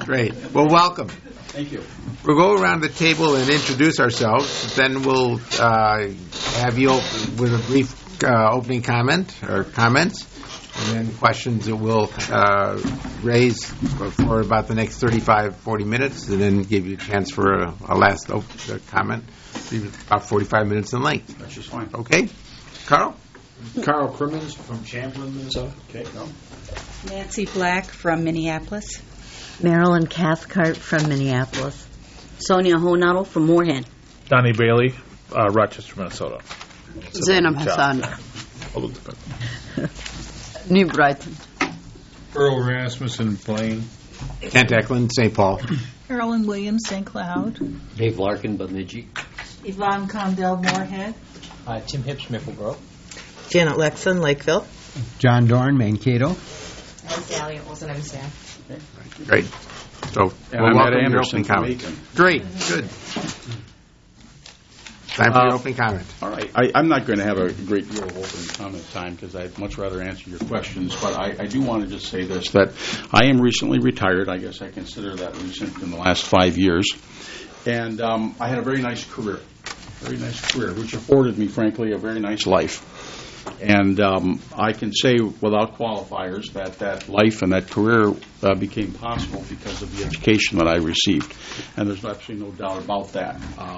Great. Well, welcome. Thank you. We'll go around the table and introduce ourselves. Then we'll have you with a brief opening comment or comments, and then questions that we'll raise for about the next 35, 40 minutes, and then give you a chance for a last comment, about 45 minutes in length. That's just fine. Okay. Carl? Carl Crimmins from Champlin, Minnesota. Okay, go. Nancy Black from Minneapolis. Marilyn Cathcart from Minneapolis. Sonia Honado from Moorhead. Donnie Bailey, Rochester, Minnesota. Zainab Hassan. New Brighton. Earl Rasmussen, Blaine. Kent Eklund, St. Paul. Carolyn Williams, St. Cloud. Dave Larkin, Bemidji. Yvonne Condell, Moorhead. Tim Hips, Maple Grove. Janet Lexon, Lakeville. John Dorn, Mankato. Sally Olsen, I'm staff. Great. So, I'm welcome Ed your Anderson opening from comment. Aiken. Great. Good. Time for your opening comment. All right. I'm not going to have a great deal of opening comment time because I'd much rather answer your questions, but I do want to just say this, that I am recently retired. I guess I consider that recent in the last 5 years. And I had a very nice career, which afforded me, frankly, a very nice life. And I can say without qualifiers that life and that career became possible because of the education that I received. And there's absolutely no doubt about that.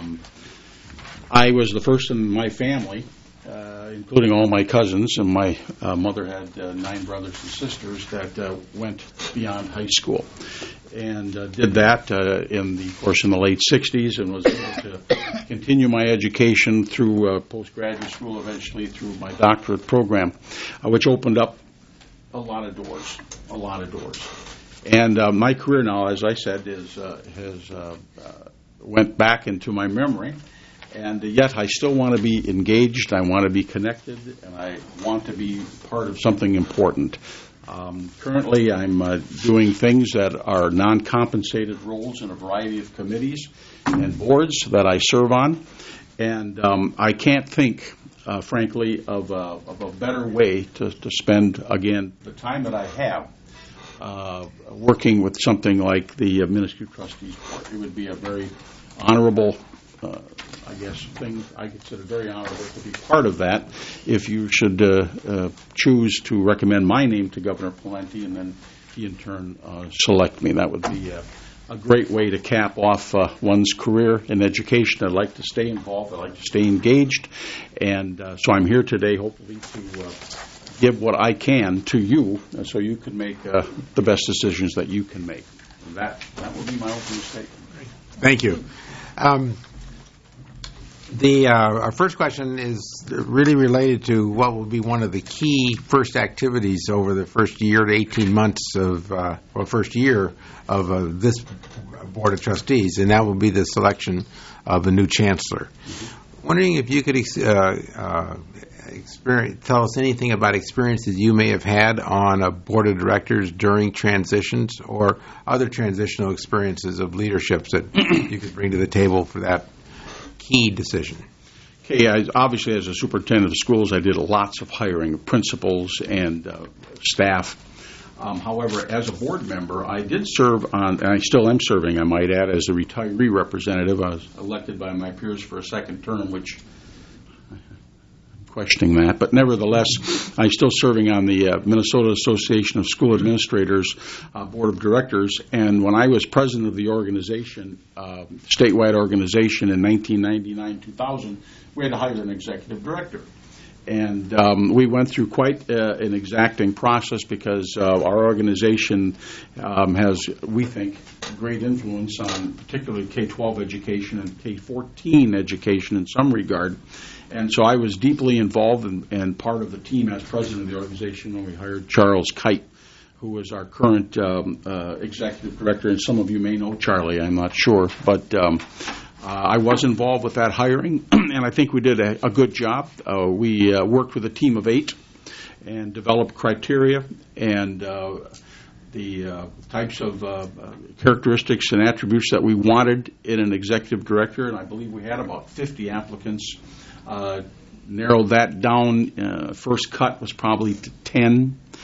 I was the first in my family, including all my cousins, and my mother had 9 brothers and sisters that went beyond high school. And did that in the late 60s, and was able to continue my education through postgraduate school, eventually through my doctorate program, which opened up a lot of doors. And my career now, as I said, has went back into my memory, and yet I still want to be engaged, I want to be connected, and I want to be part of something important. Currently, I'm doing things that are non-compensated roles in a variety of committees and boards that I serve on, and I can't think, frankly, of a better way to spend, again, the time that I have working with something like the Minuscule Trustees Board. It would be a very honorable thing I consider very honorable to be part of that if you should choose to recommend my name to Governor Pawlenty and then he in turn select me. That would be a great way to cap off one's career in education. I'd like to stay involved. I'd like to stay engaged. And so I'm here today hopefully to give what I can to you so you can make the best decisions that you can make. And that will be my opening statement. Thank you. Our first question is really related to what will be one of the key first activities over the first year to 18 months first year of this Board of Trustees, and that will be the selection of a new chancellor. Wondering if you could tell us anything about experiences you may have had on a board of directors during transitions or other transitional experiences of leaderships that you could bring to the table for that key decision. Okay, obviously as a superintendent of schools, I did lots of hiring of principals and staff. However, as a board member, I did serve on, and I still am serving, I might add, as a retiree representative. I was elected by my peers for a second term, which I'm questioning that. But nevertheless, I'm still serving on the Minnesota Association of School Administrators Board of Directors. And when I was president of the organization, statewide organization in 1999-2000, we had to hire an executive director. And we went through quite an exacting process because our organization has, we think, great influence on particularly K-12 education and K-14 education in some regard. And so I was deeply involved and part of the team as president of the organization when we hired Charles Kite, who was our current executive director. And some of you may know Charlie, I'm not sure. But I was involved with that hiring, and I think we did a good job. We worked with a team of 8 and developed criteria and the types of characteristics and attributes that we wanted in an executive director, and I believe we had about 50 applicants. Narrowed that down. First cut was probably to 10.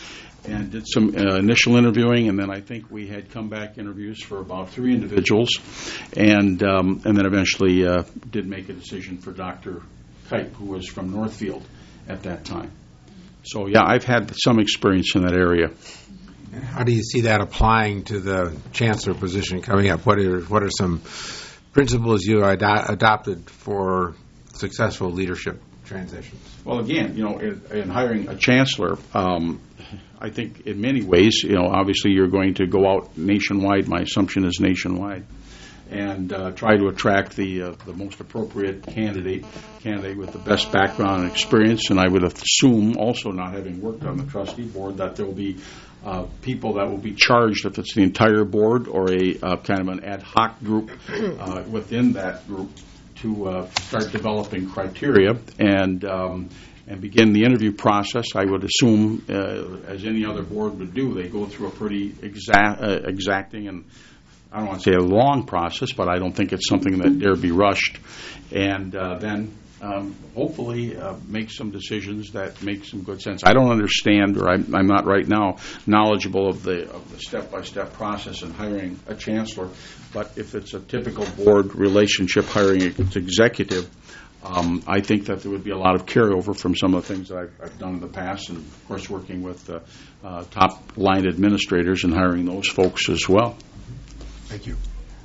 and did some initial interviewing, and then I think we had comeback interviews for about 3 individuals, and then eventually did make a decision for Dr. Kite, who was from Northfield at that time. So, yeah, I've had some experience in that area. And how do you see that applying to the chancellor position coming up? What are some principles you adopted for successful leadership transitions? Well, again, in hiring a chancellor, I think in many ways, obviously you're going to go out nationwide. My assumption is nationwide, and try to attract the most appropriate candidate with the best background and experience. And I would assume, also not having worked on the trustee board, that there will be people that will be charged, if it's the entire board or a kind of an ad hoc group within that group, to start developing criteria and begin the interview process. I would assume, as any other board would do, they go through a pretty exacting and, I don't want to say a long process, but I don't think it's something that dare be rushed. And then hopefully make some decisions that make some good sense. I don't understand, or I'm not right now knowledgeable of the step-by-step process in hiring a chancellor, but if it's a typical board relationship hiring its executive, I think that there would be a lot of carryover from some of the things that I've done in the past, and of course working with top-line administrators and hiring those folks as well. Thank you.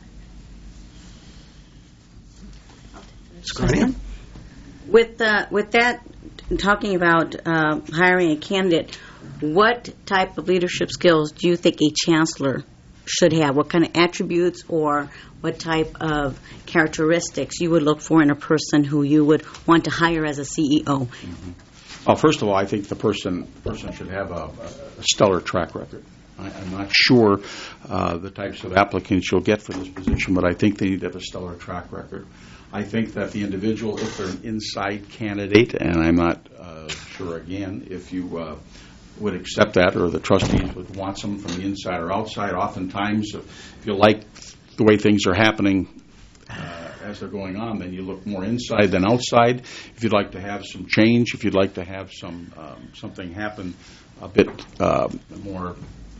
With that, talking about hiring a candidate, what type of leadership skills do you think a chancellor should have? What kind of attributes or what type of characteristics you would look for in a person who you would want to hire as a CEO? Mm-hmm. Well, first of all, I think the person should have a stellar track record. I'm not sure the types of applicants you'll get for this position, but I think they need to have a stellar track record. I think that the individual, if they're an inside candidate, and I'm not sure, again, if you would accept that or the trustees would want someone from the inside or outside, oftentimes if you like the way things are happening as they're going on, then you look more inside than outside. If you'd like to have some change, if you'd like to have something happen a bit more,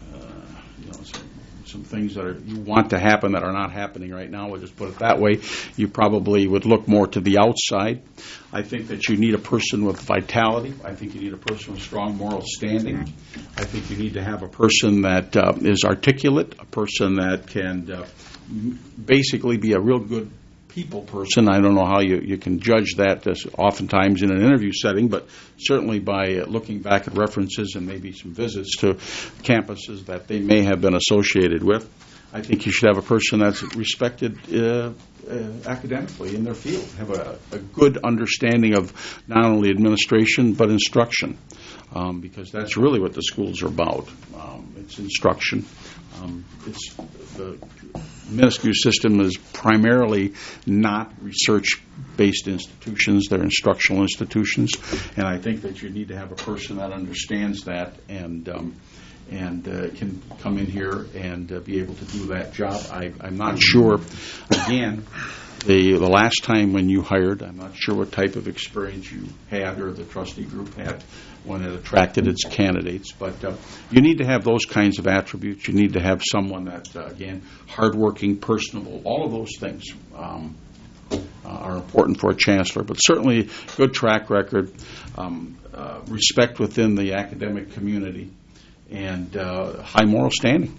some things that you want to happen that are not happening right now, we'll just put it that way, you probably would look more to the outside. I think that you need a person with vitality. I think you need a person with strong moral standing. I think you need to have a person that is articulate, a person that can basically be a real good people person. I don't know how you can judge that oftentimes in an interview setting, but certainly by looking back at references and maybe some visits to campuses that they may have been associated with. I think you should have a person that's respected academically in their field, have a good understanding of not only administration but instruction, because that's really what the schools are about. It's instruction. The Minnescu system is primarily not research-based institutions. They're instructional institutions, and I think that you need to have a person that understands that and can come in here and be able to do that job. I'm not sure, again, the last time when you hired, I'm not sure what type of experience you had or the trustee group had when it attracted its candidates. But you need to have those kinds of attributes. You need to have someone that, again, hardworking, personable, all of those things are important for a chancellor. But certainly good track record, respect within the academic community, and high moral standing.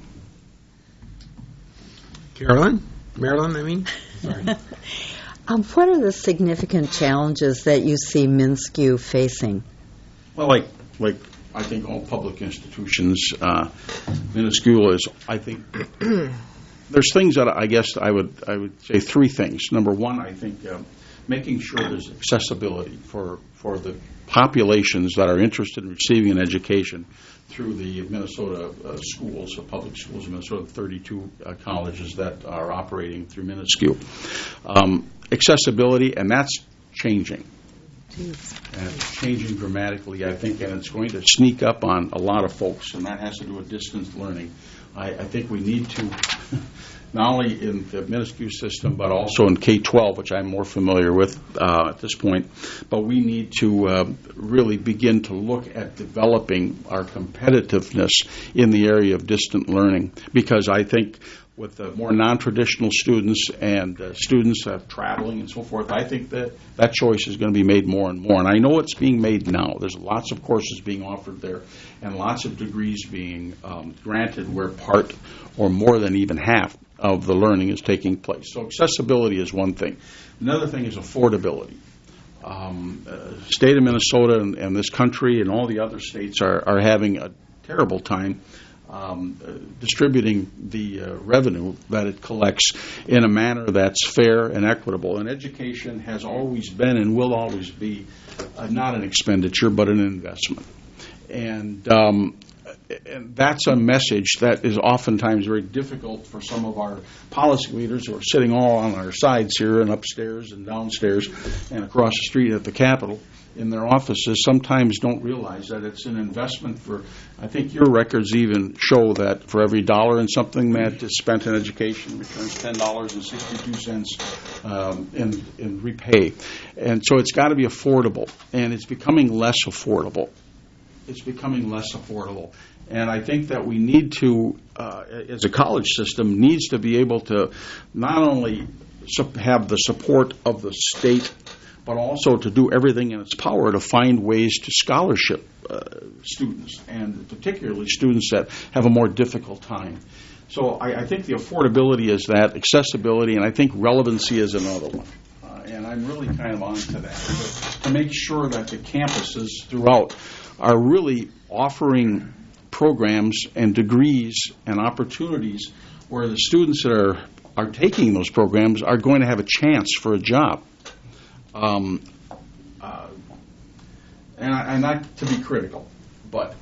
Marilyn, I mean? Sorry. What are the significant challenges that you see Minnescu facing? Well, like I think all public institutions, Minnescu is, I think, there's things that I guess I would say 3 things. Number one, I think making sure there's accessibility for the populations that are interested in receiving an education through the Minnesota schools, the public schools in Minnesota, 32 colleges that are operating through Minnescu. Accessibility, and that's changing. And it's changing dramatically, I think, and it's going to sneak up on a lot of folks, and that has to do with distance learning. I think we need to not only in the Minuscule system, but also in K-12, which I'm more familiar with at this point. But we need to really begin to look at developing our competitiveness in the area of distant learning, because I think with the more non-traditional students and students traveling and so forth, I think that choice is going to be made more and more. And I know it's being made now. There's lots of courses being offered there and lots of degrees being granted where part or more than even half of the learning is taking place. So accessibility is one thing. Another thing is affordability. State of Minnesota and this country and all the other states are having a terrible time distributing the revenue that it collects in a manner that's fair and equitable. And education has always been and will always be not an expenditure but an investment. And that's a message that is oftentimes very difficult for some of our policy leaders who are sitting all on our sides here and upstairs and downstairs and across the street at the Capitol in their offices. Sometimes don't realize that it's an investment for, I think your records even show that for every dollar in something that is spent in education returns $10.62 in repay. And so it's got to be affordable, and it's becoming less affordable. And I think that we need to, as a college system, needs to be able to not only have the support of the state, but also to do everything in its power to find ways to scholarship students, and particularly students that have a more difficult time. So I think the affordability is that, accessibility, and I think relevancy is another one. And I'm really kind of on to that, to make sure that the campuses throughout are really offering programs and degrees and opportunities where the students that are taking those programs are going to have a chance for a job. And not to be critical, but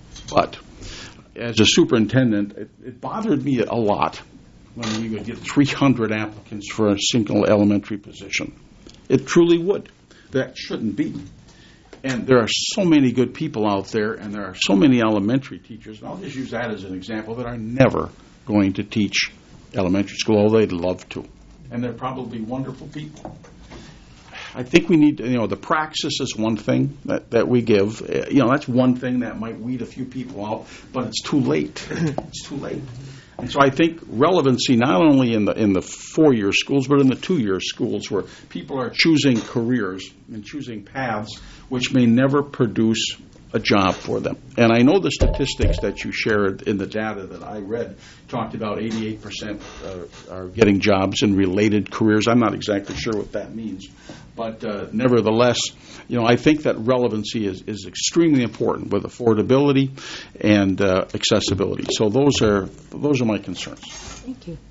as a superintendent, it bothered me a lot when you would get 300 applicants for a single elementary position. It truly would. That shouldn't be. And there are so many good people out there, and there are so many elementary teachers, and I'll just use that as an example, that are never going to teach elementary school, although they'd love to. And they're probably wonderful people. I think we need, the praxis is one thing that we give. That's one thing that might weed a few people out, but it's too late. It's too late. And so I think relevancy not only in the 4-year schools, but in the 2-year schools where people are choosing careers and choosing paths which may never produce a job for them. And I know the statistics that you shared in the data that I read talked about 88% are getting jobs in related careers. I'm not exactly sure what that means. But nevertheless, I think that relevancy is extremely important with affordability and accessibility. So those are my concerns. Thank you.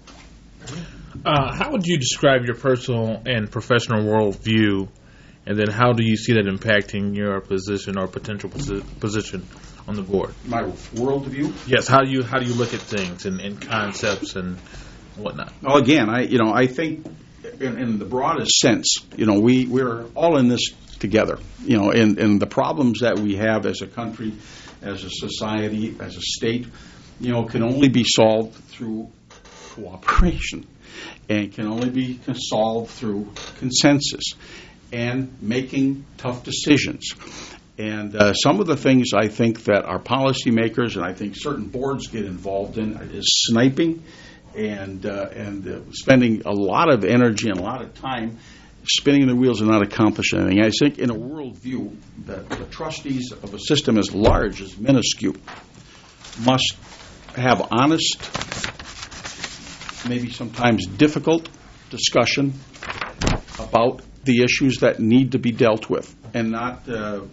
How would you describe your personal and professional worldview, and then how do you see that impacting your position or potential position on the board? My worldview? Yes. How do you look at things and concepts and whatnot? Well, again, I think in the broadest sense, we're all in this together. And the problems that we have as a country, as a society, as a state, can only be solved through cooperation, and can only be solved through consensus and making tough decisions. And some of the things I think that our policymakers and I think certain boards get involved in is sniping and spending a lot of energy and a lot of time spinning the wheels and not accomplishing anything. I think in a worldview that the trustees of a system as large as Minuscule must have honest, maybe sometimes difficult discussion about the issues that need to be dealt with, and not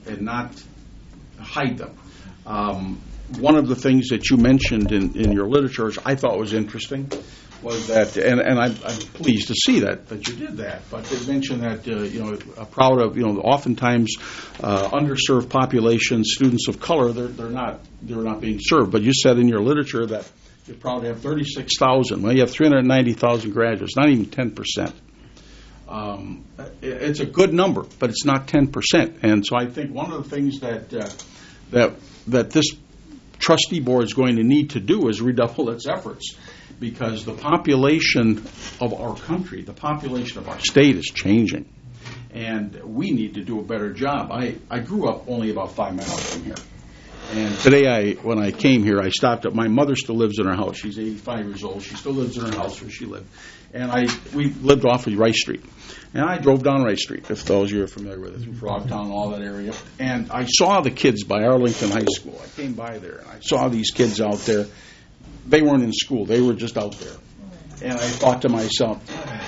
hide them. One of the things that you mentioned in your literature, which I thought was interesting, was that, and I'm pleased to see that you did that. But they mentioned that proud of oftentimes underserved populations, students of color, they're not being served. But you said in your literature that you probably have 36,000. Well, you have 390,000 graduates, not even 10%. It's a good number, but it's not 10%. And so I think one of the things that this trustee board is going to need to do is redouble its efforts, because the population of our country, the population of our state is changing. And we need to do a better job. I grew up only about 5 miles from here. And today, when I came here, I stopped at, my mother still lives in her house. She's 85 years old. She still lives in her house where she lived. And we lived off of Rice Street. And I drove down Rice Street, if those of you are familiar with it, through Frogtown, all that area. And I saw the kids by Arlington High School. I came by there, and I saw these kids out there. They weren't in school. They were just out there. And I thought to myself,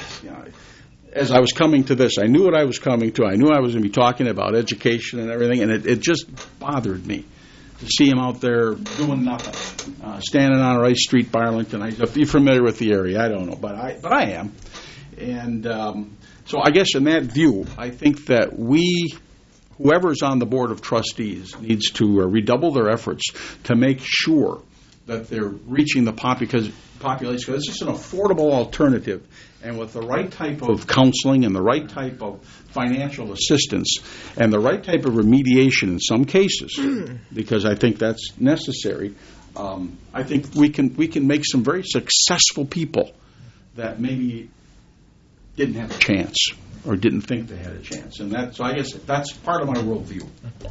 as I was coming to this, I knew what I was coming to. I knew I was going to be talking about education and everything, and it just bothered me to see him out there doing nothing, standing on Rice Street by Arlington. If you're familiar with the area, I don't know, but I am. And so I guess in that view, I think that whoever's on the Board of Trustees needs to redouble their efforts to make sure that they're reaching the population, because this is an affordable alternative. And with the right type of counseling and the right type of financial assistance and the right type of remediation in some cases, because I think that's necessary, I think we can make some very successful people that maybe didn't have a chance or didn't think they had a chance. And so I guess that's part of my worldview.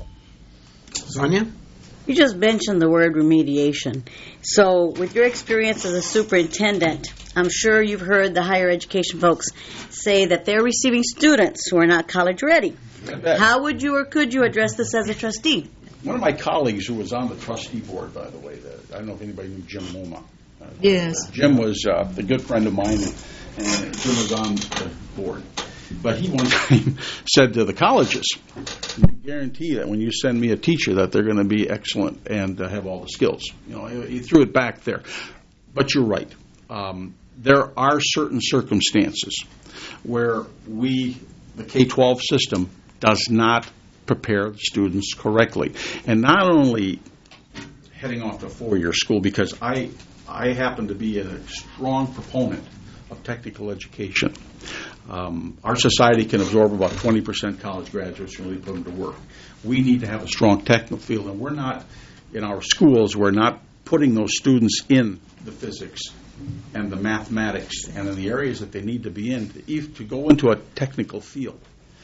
Sonia? You just mentioned the word remediation. So with your experience as a superintendent, I'm sure you've heard the higher education folks say that they're receiving students who are not college ready. How would you or could you address this as a trustee? One of my colleagues who was on the trustee board, by the way, I don't know if anybody knew Jim Loma. Yes. Jim was a good friend of mine, and Jim was on the board. But he one time said to the colleges, "You guarantee that when you send me a teacher that they're going to be excellent and have all the skills." He threw it back there. But you're right. There are certain circumstances where the K-12 system does not prepare the students correctly. And not only heading off to a 4-year school, because I happen to be a strong proponent of technical education. Our society can absorb about 20% college graduates and really put them to work. We need to have a strong technical field, and we're not, in our schools, we're not putting those students in the physics and the mathematics and in the areas that they need to be in to go into a technical field.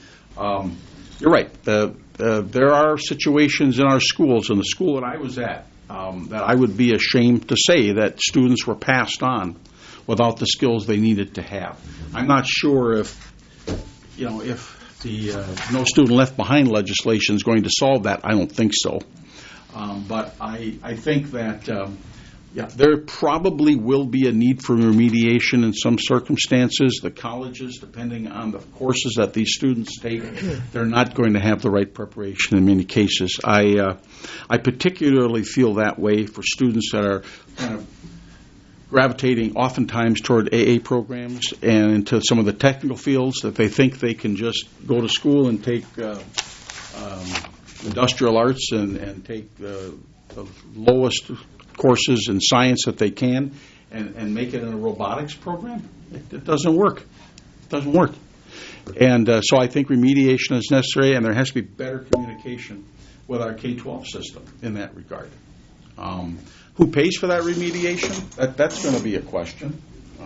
You're right. There are situations in our schools, in the school that I was at, that I would be ashamed to say that students were passed on without the skills they needed to have. I'm not sure if the No Student Left Behind legislation is going to solve that. I don't think so. But I think that there probably will be a need for remediation in some circumstances. The colleges, depending on the courses that these students take, they're not going to have the right preparation in many cases. I particularly feel that way for students that are kind of gravitating oftentimes toward AA programs and into some of the technical fields, that they think they can just go to school and take industrial arts and take the lowest courses in science that they can and make it in a robotics program. It doesn't work. It doesn't work. And so I think remediation is necessary, and there has to be better communication with our K-12 system in that regard. Who pays for that remediation? That's going to be a question.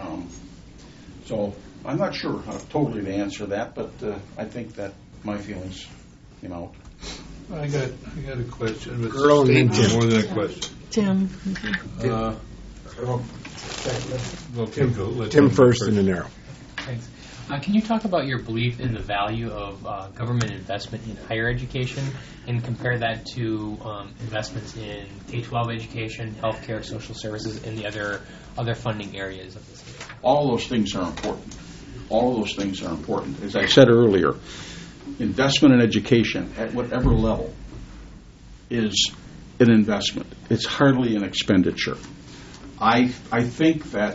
So I'm not sure how totally to answer that, but I think that my feelings came out. I got a question. But Earl and Tim. More than a question. Tim. Tim first and then Errol. Thanks. Can you talk about your belief in the value of government investment in higher education and compare that to investments in K-12 education, healthcare, social services, and the other funding areas of the state? All those things are important. All those things are important. As I said earlier, investment in education at whatever level is an investment. It's hardly an expenditure. I think that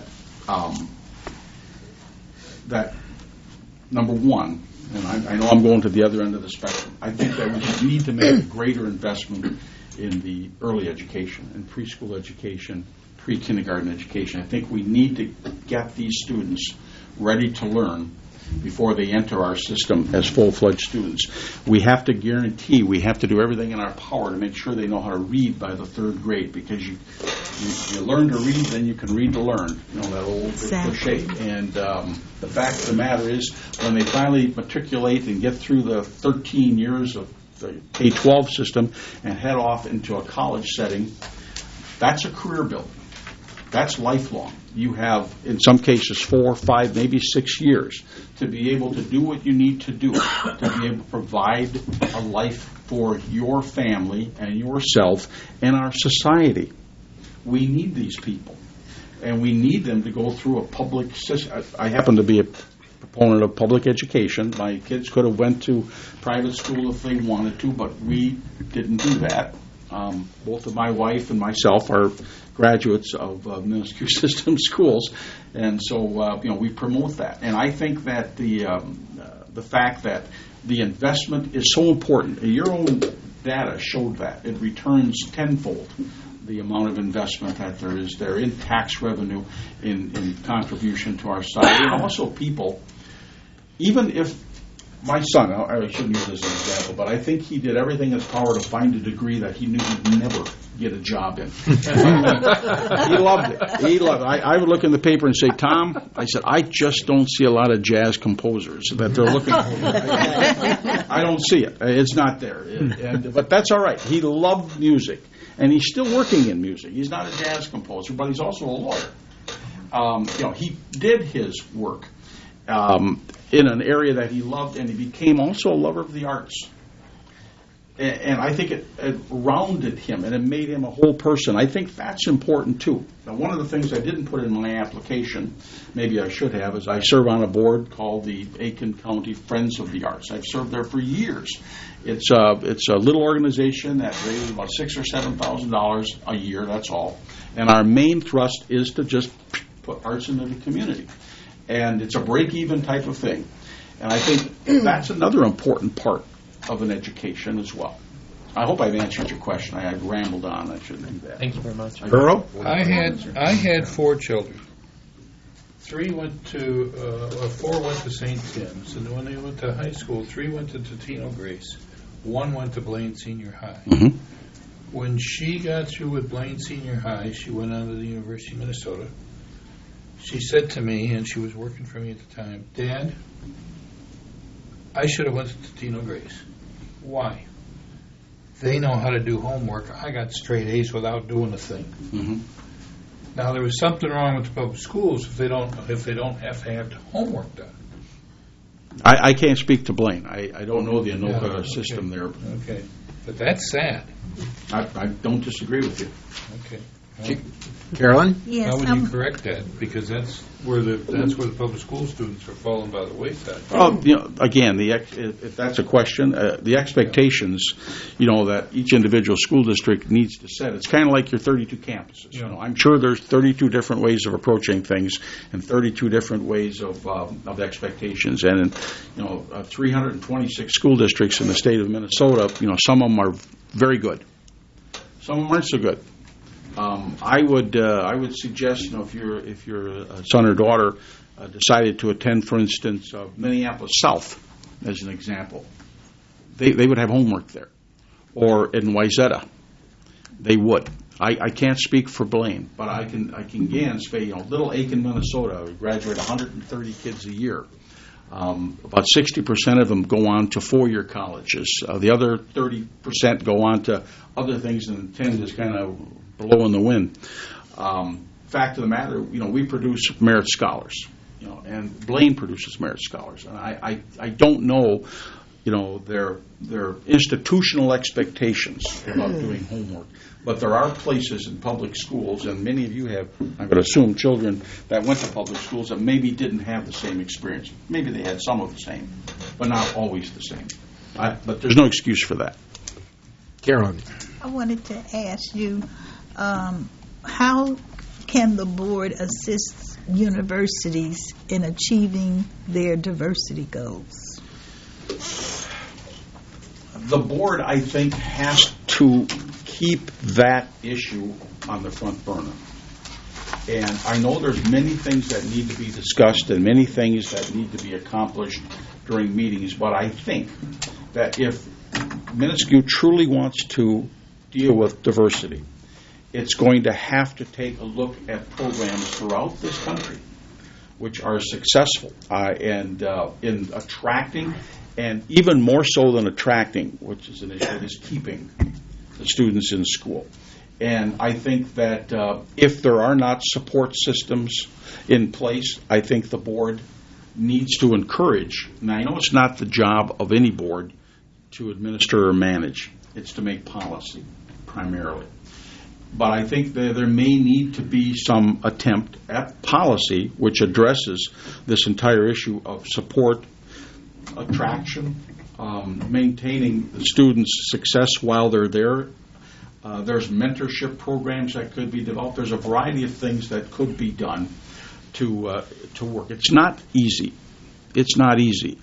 that number one, and I know I'm going to the other end of the spectrum, I think that we need to make a greater investment in the early education, in preschool education, pre-kindergarten education. I think we need to get these students ready to learn before they enter our system as full-fledged students. We have to guarantee, we have to do everything in our power to make sure they know how to read by the 3rd grade, because you learn to read, then you can read to learn. You know, that old cliche. And the fact of the matter is, when they finally matriculate and get through the 13 years of the K-12 system and head off into a college setting, that's a career building. That's lifelong. You have, in some cases, 4, 5, maybe 6 years to be able to do what you need to do, to be able to provide a life for your family and yourself and our society. We need these people, and we need them to go through a public system. I happen to be a proponent of public education. My kids could have went to private school if they wanted to, but we didn't do that. Both of my wife and myself are graduates of Minuscule System schools, and so we promote that. And I think that the fact that the investment is so important. Your own data showed that it returns tenfold the amount of investment that there is there in tax revenue, in contribution to our society, and also people. Even if my son, I shouldn't use this as an example, but I think he did everything in his power to find a degree that he knew he'd never get a job in. He loved it. He loved it. I would look in the paper and say, Tom, I said, I just don't see a lot of jazz composers that they're looking for. I don't see it. It's not there. But that's all right. He loved music, and he's still working in music. He's not a jazz composer, but he's also a lawyer. He did his work in an area that he loved, and he became also a lover of the arts. And I think it rounded him, and it made him a whole person. I think that's important, too. Now, one of the things I didn't put in my application, maybe I should have, is I serve on a board called the Aiken County Friends of the Arts. I've served there for years. It's a little organization that raises about $6,000 or $7,000 a year, that's all. And our main thrust is to just put arts into the community. And it's a break-even type of thing. And I think that's another important part of an education as well. I hope I've answered your question. I rambled on. I shouldn't do that. Thank you very much. Earl? I had 4 children. 4 went to St. Tim's, and when they went to high school, 3 went to Totino Grace. 1 went to Blaine Senior High. Mm-hmm. When she got through with Blaine Senior High, she went on to the University of Minnesota. She said to me, and she was working for me at the time, Dad, I should have went to Totino Grace. Why? They know how to do homework. I got straight A's without doing a thing. Mm-hmm. Now there was something wrong with the public schools if they don't have to have homework done. I can't speak to Blaine. I don't know the Anoka system there. Okay, but that's sad. I don't disagree with you. Okay. Carolyn? Yes. How would you correct that? Because that's where the public school students are falling by the wayside. Well, again, if that's a question, the expectations, that each individual school district needs to set. It's kind of like your 32 campuses. Yeah. I'm sure there's 32 different ways of approaching things and 32 different ways of expectations. And 326 school districts in the state of Minnesota, some of them are very good. Some of them aren't so good. I would suggest, if your son or daughter decided to attend, for instance, Minneapolis South, as an example, they would have homework there, or in Wayzata, they would. I can't speak for Blaine, but I can again say, Little Aiken, Minnesota, we graduate 130 kids a year. About 60% of them go on to 4-year colleges. The other 30% go on to other things, and 10 is kind of blowing the wind. Fact of the matter, we produce merit scholars, and Blaine produces merit scholars. And I don't know, their institutional expectations about doing homework. But there are places in public schools, and many of you have, I would assume, children that went to public schools that maybe didn't have the same experience. Maybe they had some of the same, but not always the same. But there's no excuse for that. Carolyn? I wanted to ask you, how can the board assist universities in achieving their diversity goals? The board, I think, has to keep that issue on the front burner. And I know there's many things that need to be discussed and many things that need to be accomplished during meetings, but I think that if Minuscule truly wants to deal with diversity, it's going to have to take a look at programs throughout this country which are successful and in attracting, and even more so than attracting, which is an issue, is keeping the students in school. And I think that if there are not support systems in place, I think the board needs to encourage, and I know it's not the job of any board to administer or manage, it's to make policy primarily. But I think that there may need to be some attempt at policy which addresses this entire issue of support, attraction, maintaining the students' success while they're there. There's mentorship programs that could be developed. There's a variety of things that could be done to work. It's not easy. It's not easy.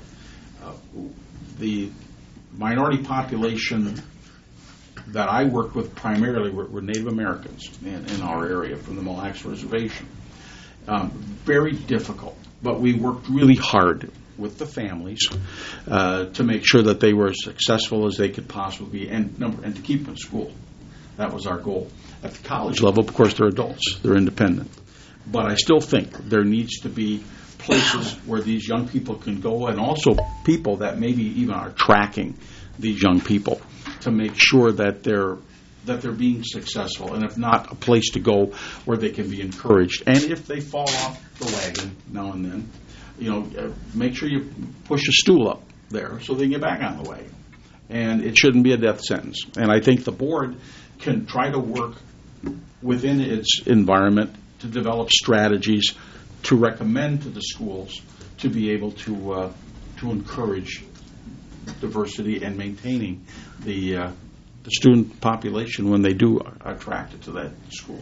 The minority population that I worked with primarily were Native Americans in our area from the Mille Lacs Reservation. Very difficult, but we worked really hard with the families to make sure that they were as successful as they could possibly be and to keep them in school. That was our goal. At the college level, of course, they're adults. They're independent. But I still think there needs to be places where these young people can go, and also people that maybe even are tracking these young people to make sure that they're being successful, and if not, a place to go where they can be encouraged. And if they fall off the wagon now and then, make sure you push a stool up there so they can get back on the wagon. And it shouldn't be a death sentence. And I think the board can try to work within its environment to develop strategies to recommend to the schools to be able to encourage diversity and maintaining the student population when they do attract it to that school.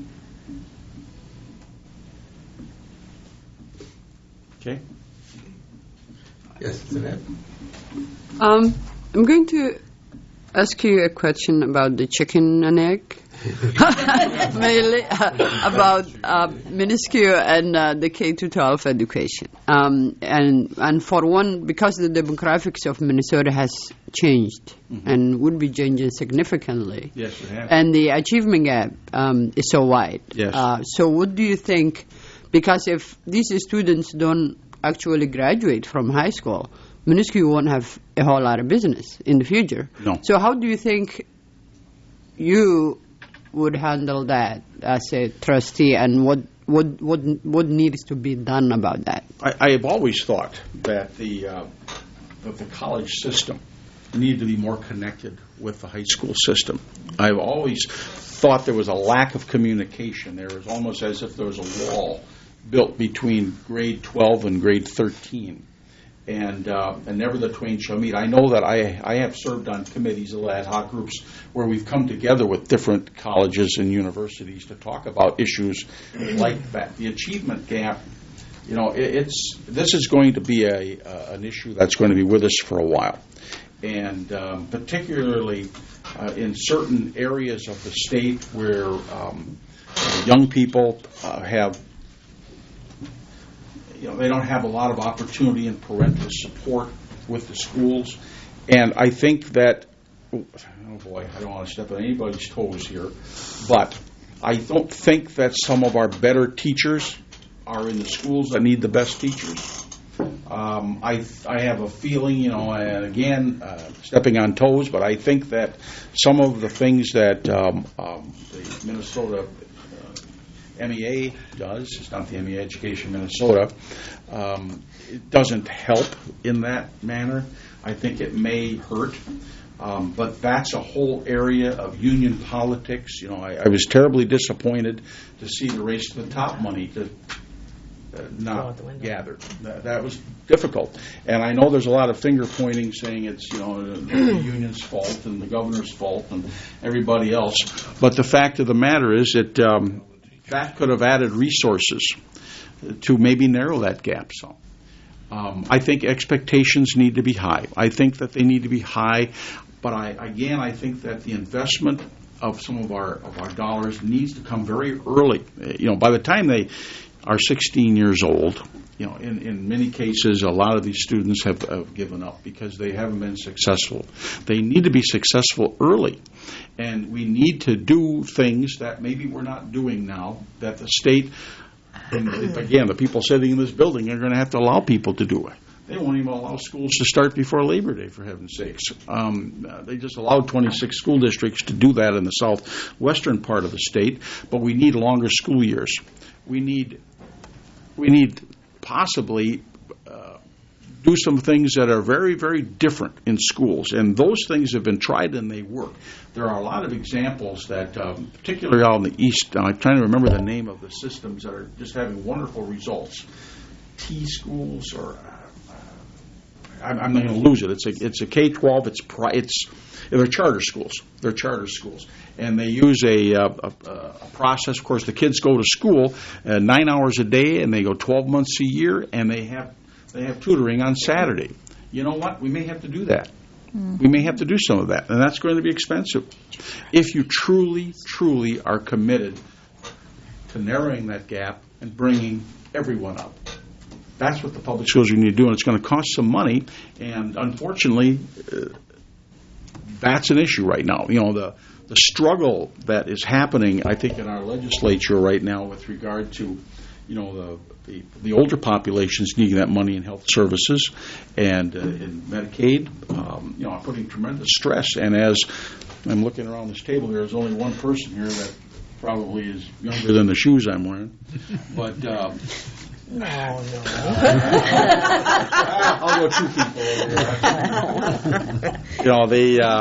Okay. Yes, Jeanette. I'm going to ask you a question about the chicken and egg. Mainly about Minuscule and the K-12 education. And for one, because the demographics of Minnesota has changed and would be changing significantly. Yes, it has. And the achievement gap is so wide. Yes. So what do you think, because if these students don't actually graduate from high school, Minuscule won't have a whole lot of business in the future. No. So how do you think you would handle that as a trustee, and what needs to be done about that? I have always thought that the college system needed to be more connected with the high school system. I've always thought there was a lack of communication. There was almost as if there was a wall built between grade 12 and grade 13. And never the twain shall meet. I know that I have served on committees, ad hoc groups, where we've come together with different colleges and universities to talk about issues like that. The achievement gap, this is going to be an issue that's going to be with us for a while. And particularly in certain areas of the state where young people they don't have a lot of opportunity and parental support with the schools. And I think that, oh boy, I don't want to step on anybody's toes here, but I don't think that some of our better teachers are in the schools that need the best teachers. I have a feeling, and again, stepping on toes, but I think that some of the things that the Minnesota MEA does, it's not the MEA Education Minnesota, it doesn't help in that manner. I think it may hurt, but that's a whole area of union politics. I was terribly disappointed to see the Race to the Top money not gathered. That was difficult. And I know there's a lot of finger pointing saying it's the union's fault and the governor's fault and everybody else. But the fact of the matter is that could have added resources to maybe narrow that gap some. I think expectations need to be high. I think that they need to be high, but I think that the investment of some of our dollars needs to come very early. By the time they are 16 years old, in many cases, a lot of these students have given up because they haven't been successful. They need to be successful early, and we need to do things that maybe we're not doing now, that the state, and again, the people sitting in this building are going to have to allow people to do it. They won't even allow schools to start before Labor Day, for heaven's sakes. They just allowed 26 school districts to do that in the southwestern part of the state, but we need longer school years. We need possibly do some things that are very, very different in schools, and those things have been tried and they work. There are a lot of examples that, particularly out in the east, I'm trying to remember the name of the systems that are just having wonderful results. T schools, or I'm not going to lose it. It's a K-12. They're charter schools. They're charter schools, and they use a process. Of course, the kids go to school 9 hours a day, and they go 12 months a year, and they have tutoring on Saturday. You know what? We may have to do that. We may have to do some of that, and that's going to be expensive. If you truly, truly are committed to narrowing that gap and bringing everyone up. That's what the public schools are need to do, and it's going to cost some money, and unfortunately, that's an issue right now. The struggle that is happening, I think, in our legislature right now with regard to, the older populations needing that money in health services and in Medicaid, I'm putting tremendous stress. And as I'm looking around this table, there's only one person here that probably is younger than the shoes I'm wearing, but. No. I'll go 2 people over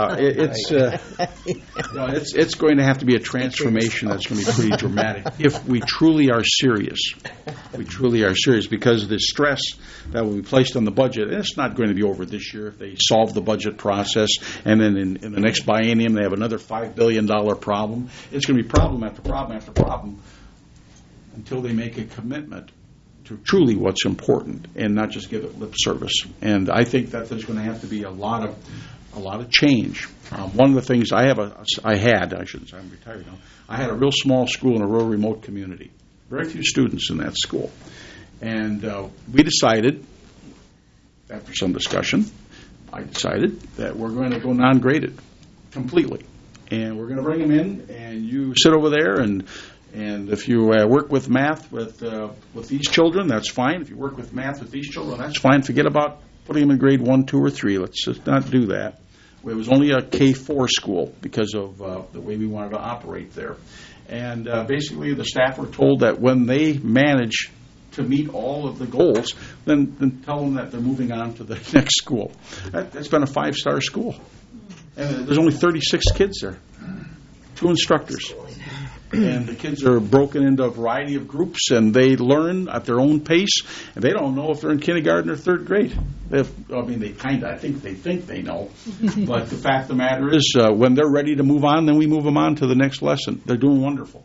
here. It's going to have to be a transformation that's going to be pretty dramatic if we truly are serious. We truly are serious, because the stress that will be placed on the budget, and it's not going to be over this year if they solve the budget process, and then in the next biennium they have another $5 billion problem. It's going to be problem after problem after problem until they make a commitment to truly what's important and not just give it lip service. And I think that there's going to have to be a lot of change. One of the things I'm retired now. I had a real small school in a rural remote community. Very few students in that school. And we decided, after some discussion, I decided that we're going to go non-graded completely. And we're going to bring them in, and you sit over there, and if you work with math with these children, that's fine. If you work with math with these children, that's fine. Forget about putting them in grade 1, 2, or 3. Let's just not do that. It was only a K-4 school because of the way we wanted to operate there. And basically the staff were told that when they manage to meet all of the goals, then tell them that they're moving on to the next school. That's been a 5-star school. And there's only 36 kids there, 2 instructors. And the kids are broken into a variety of groups, and they learn at their own pace, and they don't know if they're in kindergarten or 3rd grade. I think they know. But the fact of the matter is, when they're ready to move on, then we move them on to the next lesson. They're doing wonderful.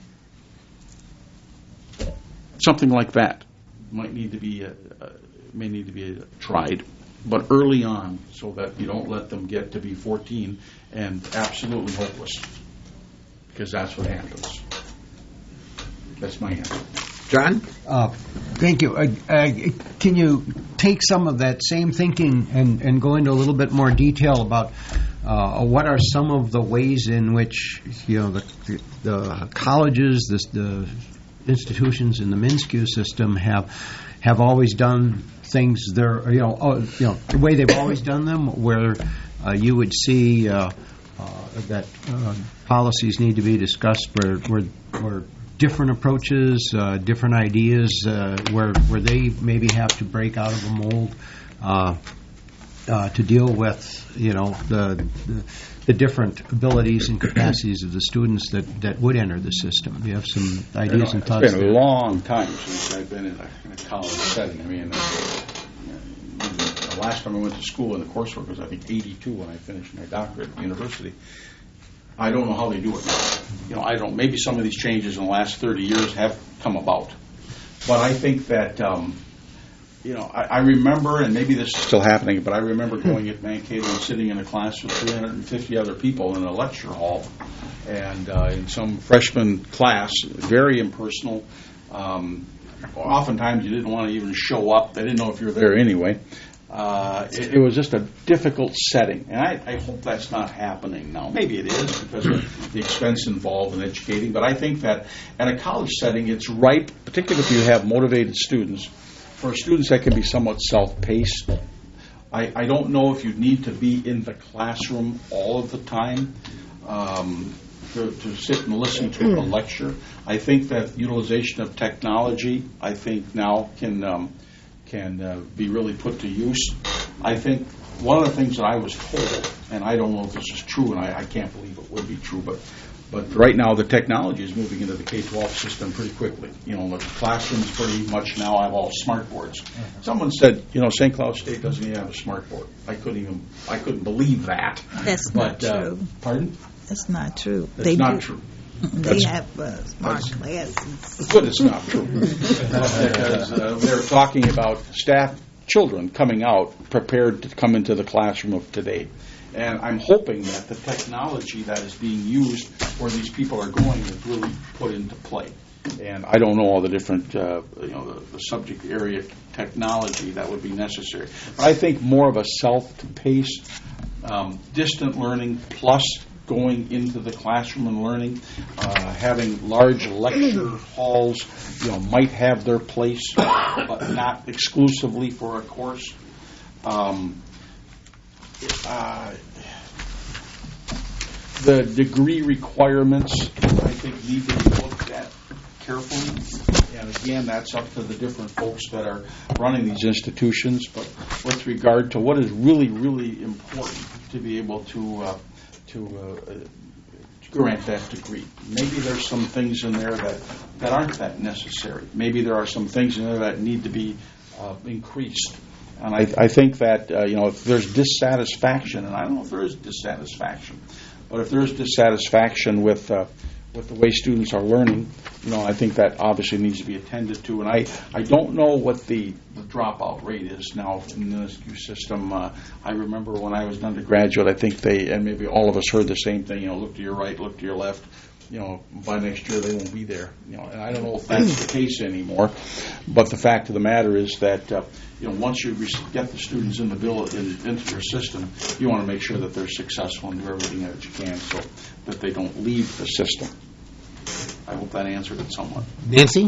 Something like that may need to be tried, but early on, so that you don't let them get to be 14 and absolutely hopeless. Because that's what happens. That's my answer. John? Thank you. Can you take some of that same thinking and go into a little bit more detail about what are some of the ways in which the colleges, the institutions in the MnSCU system have always done things the way they've always done them, where you would see that policies need to be discussed where different approaches, different ideas, where they maybe have to break out of a mold to deal with the different abilities and capacities of the students that would enter the system. Do you have some ideas and thoughts? It's been a long time since I've been in a college setting. I mean, the last time I went to school in the coursework was, I think, 82 when I finished my doctorate at the university. I don't know how they do it now. I don't. Maybe some of these changes in the last 30 years have come about. But I think that I remember, and maybe this is still happening, but I remember going at Mankato and sitting in a class with 350 other people in a lecture hall, and in some freshman class, very impersonal. Oftentimes, you didn't want to even show up. They didn't know if you were there anyway. It was just a difficult setting, and I hope that's not happening now. Maybe it is because of the expense involved in educating, but I think that at a college setting, it's ripe, particularly if you have motivated students, for students that can be somewhat self-paced. I don't know if you need to be in the classroom all of the time to sit and listen to a lecture. I think that utilization of technology, I think now can be really put to use. I think one of the things that I was told, and I don't know if this is true, and I can't believe it would be true, but right now the technology is moving into the K-12 system pretty quickly. The classrooms pretty much now have all smart boards. Someone said, St. Cloud State doesn't even have a smart board. I couldn't believe that. That's not true. Pardon? That's not true. That's not true. They have smart classes. Good, it's not true. Because they're talking about children coming out prepared to come into the classroom of today. And I'm hoping that the technology that is being used where these people are going is really put into play. And I don't know all the different, the subject area technology that would be necessary. But I think more of a self-paced, distant learning plus going into the classroom and learning, having large lecture halls, might have their place, but not exclusively for a course. The degree requirements, I think, need to be looked at carefully. And again, that's up to the different folks that are running these institutions. But with regard to what is really, really important to be able to grant that degree, maybe there's some things in there that aren't that necessary. Maybe there are some things in there that need to be increased. And I think that, if there's dissatisfaction, and I don't know if there is dissatisfaction, but if there is dissatisfaction with the way students are learning, I think that obviously needs to be attended to. And I don't know what the dropout rate is now in the MNSCU system. I remember when I was an undergraduate, I think and maybe all of us heard the same thing, look to your right, look to your left. By next year they won't be there. And I don't know if that's the case anymore. But the fact of the matter is that once you get the students into your system, you want to make sure that they're successful and do everything that you can so that they don't leave the system. I hope that answered it somewhat. Nancy?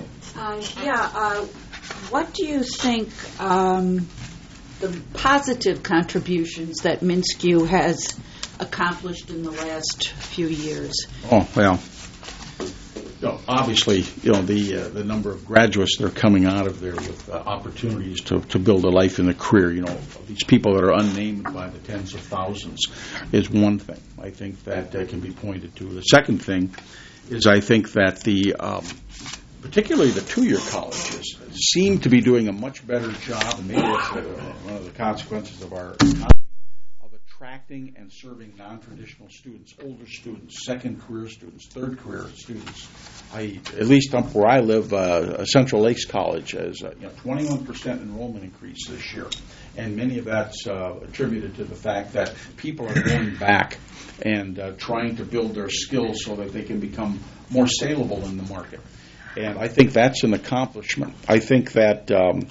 What do you think the positive contributions that MNSCU has accomplished in the last few years? Oh, well, obviously, the number of graduates that are coming out of there with opportunities to build a life and a career, these people that are unnamed by the tens of thousands is one thing. I think that can be pointed to. The second thing is I think that particularly the two-year colleges seem to be doing a much better job, and maybe it's one of the consequences of our economy, attracting and serving non-traditional students, older students, second career students, third career students. At least up where I live, Central Lakes College has 21% enrollment increase this year, and many of that's attributed to the fact that people are going back and trying to build their skills so that they can become more saleable in the market. And I think that's an accomplishment. I think that the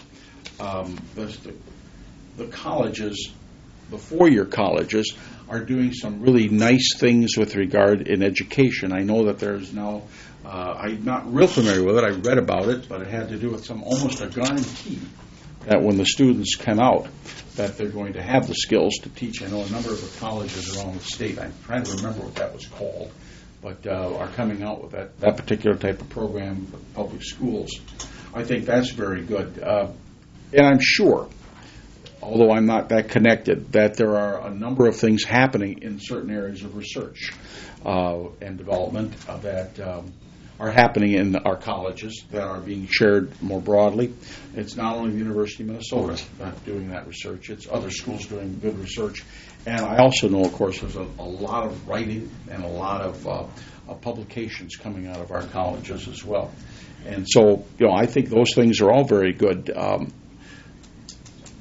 colleges, the four-year colleges, are doing some really nice things with regard in education. I know that there's now, I'm not real familiar with it, I read about it, but it had to do with almost a guarantee that when the students come out, that they're going to have the skills to teach. I know a number of the colleges around the state, I'm trying to remember what that was called, but are coming out with that particular type of program for public schools. I think that's very good. And I'm sure, although I'm not that connected, that there are a number of things happening in certain areas of research and development that are happening in our colleges that are being shared more broadly. It's not only the University of Minnesota doing that research, it's other schools doing good research. And I also know, of course, there's a lot of writing and a lot of publications coming out of our colleges as well. And so, I think those things are all very good.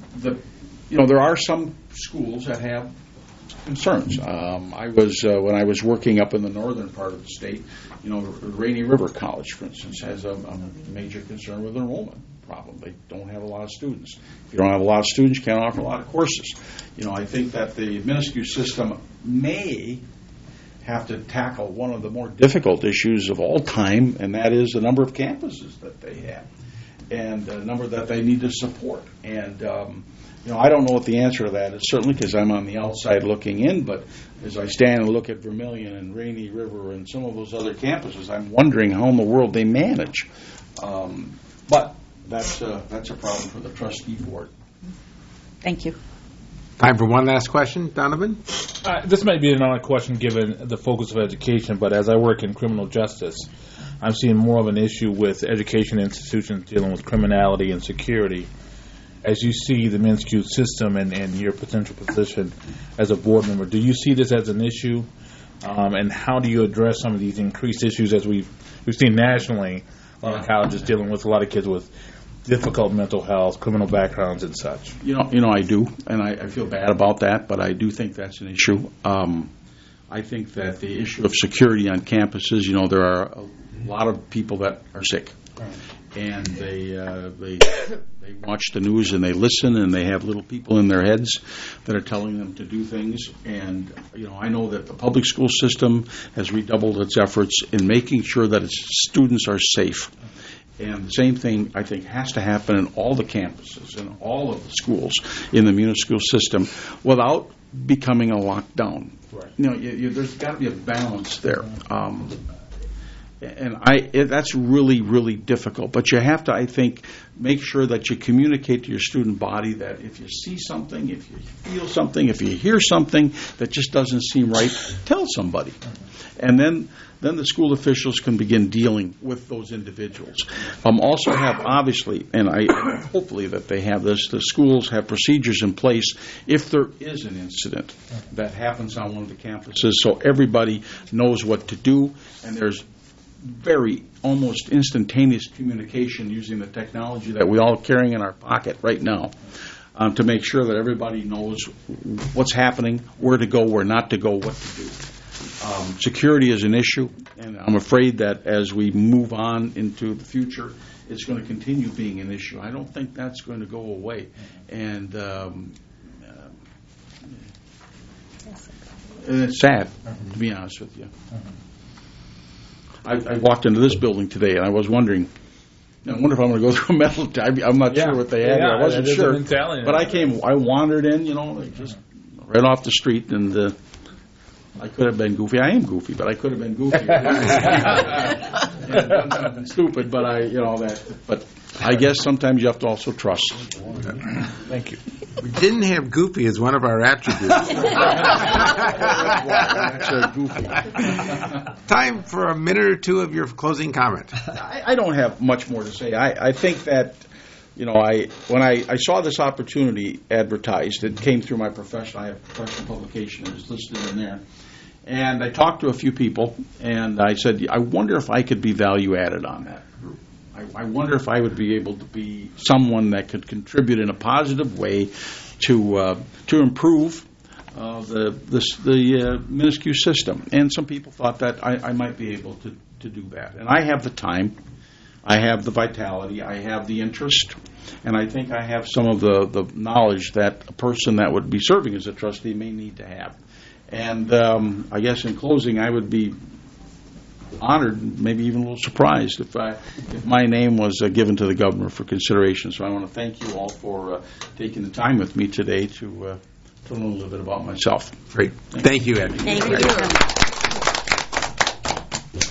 there are some schools that have concerns. When I was working up in the northern part of the state, Rainy River College, for instance, has a major concern with enrollment problem. They don't have a lot of students. If you don't have a lot of students, you can't offer a lot of courses. I think that the Minuscule system may have to tackle one of the more difficult issues of all time, and that is the number of campuses that they have and the number that they need to support. And I don't know what the answer to that is, certainly because I'm on the outside looking in, but as I stand and look at Vermilion and Rainy River and some of those other campuses, I'm wondering how in the world they manage. But that's a problem for the trustee board. Thank you. Time for one last question, Donovan. This might be another question given the focus of education, but as I work in criminal justice, I'm seeing more of an issue with education institutions dealing with criminality and security. As you see the Minuscule system and your potential position as a board member, do you see this as an issue? And how do you address some of these increased issues as we've seen nationally, a lot of colleges dealing with a lot of kids with difficult mental health, criminal backgrounds, and such? I do, and I feel bad about that, but I do think that's an issue. I think that the issue of security on campuses, there are a lot of people that are sick, and they watch the news and they listen, and they have little people in their heads that are telling them to do things. And I know that the public school system has redoubled its efforts in making sure that its students are safe. And the same thing, I think, has to happen in all the campuses, in all of the schools in the Minuscule system, without becoming a lockdown. Right. There's got to be a balance there. That's really, really difficult. But you have to, I think, make sure that you communicate to your student body that if you see something, if you feel something, if you hear something that just doesn't seem right, tell somebody. And then the school officials can begin dealing with those individuals. Also have, obviously, and hopefully that they have this, the schools have procedures in place if there is an incident that happens on one of the campuses, so everybody knows what to do, and there's very almost instantaneous communication using the technology that we all carrying in our pocket right now to make sure that everybody knows what's happening, where to go, where not to go, what to do. Security is an issue, and I'm afraid that as we move on into the future, it's going to continue being an issue. I don't think that's going to go away. And it's sad, to be honest with you. I walked into this building today, and I was wondering, I wonder if I'm going to go through a metal detector. I'm not sure what they had here. I wasn't sure. But I wandered in, just right off the street, and I could have been goofy. I am goofy, but I could have been goofy. Done something stupid, but But I guess sometimes you have to also trust. Thank you. We didn't have goofy as one of our attributes. Goofy. Time for a minute or two of your closing comment. I don't have much more to say. I think that when I saw this opportunity advertised, it came through my profession. I have a professional publication. It was listed in there. And I talked to a few people, and I said, I wonder if I could be value added on that group. I wonder if I would be able to be someone that could contribute in a positive way to improve the Minuscule system. And some people thought that I might be able to do that. And I have the time. I have the vitality. I have the interest. And I think I have some of the knowledge that a person that would be serving as a trustee may need to have. And I guess in closing, I would be honored, maybe even a little surprised if my name was given to the governor for consideration. So I want to thank you all for taking the time with me today to learn a little bit about myself. Great. Thank you, Ed. Thank you.